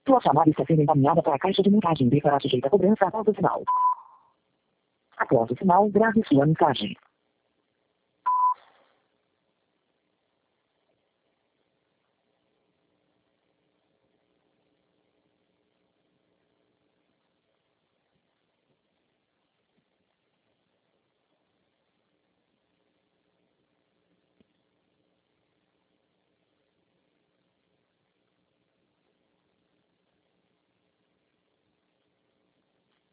Sua chamada está sendo encaminhada para a caixa de mensagem e será sujeita a cobrança após o sinal. Após o sinal, grave sua mensagem.